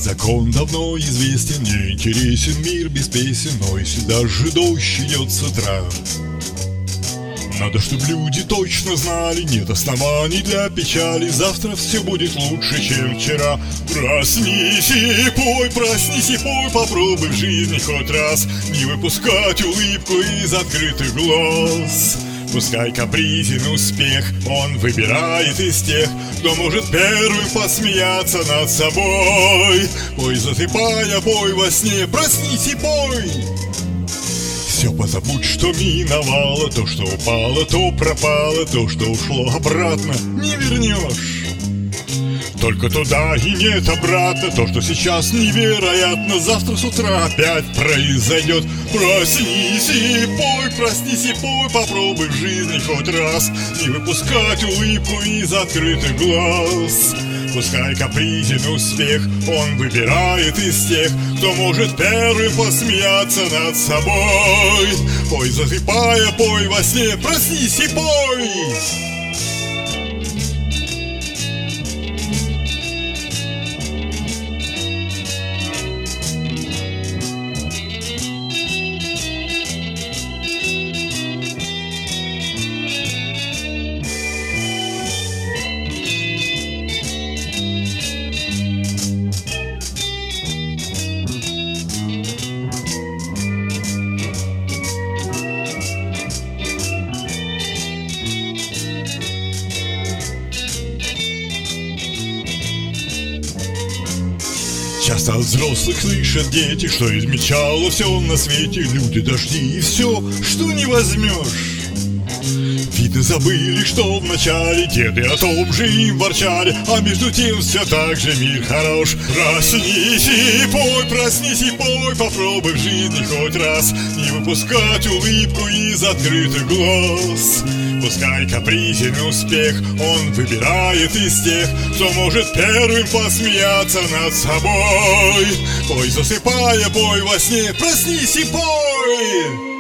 Закон давно известен, не интересен мир без песен, но если даже дождь идет с утра, надо, чтобы люди точно знали, нет оснований для печали, завтра все будет лучше, чем вчера. Проснись и пой, попробуй в жизни хоть раз не выпускать улыбку из открытых глаз. Пускай капризен успех, он выбирает из тех, кто может первым посмеяться над собой. Пой, засыпая, пой во сне, проснись и пой. Все позабудь, что миновало, то, что упало, то пропало, то, что ушло обратно, не вернешь. Только туда и нет обратно, то, что сейчас невероятно, завтра с утра опять произойдет. Проснись и пой, попробуй в жизни хоть раз не выпускать улыбку из открытых глаз. Пускай капризен успех, он выбирает из тех, кто может первым посмеяться над собой. Пой, засыпая, пой во сне, проснись и пой. Часто от взрослых слышат дети, что измельчало все на свете, люди, дожди и все, что не возьмешь. Видно, забыли, что вначале деды о том же им ворчали, а между тем все так же мир хорош. Проснись и пой, попробуй в жизни хоть раз не выпускать улыбку из открытых глаз. Пускай капризен успех, он выбирает из тех, кто может первым посмеяться над собой. Пой, засыпая, пой во сне, проснись и пой.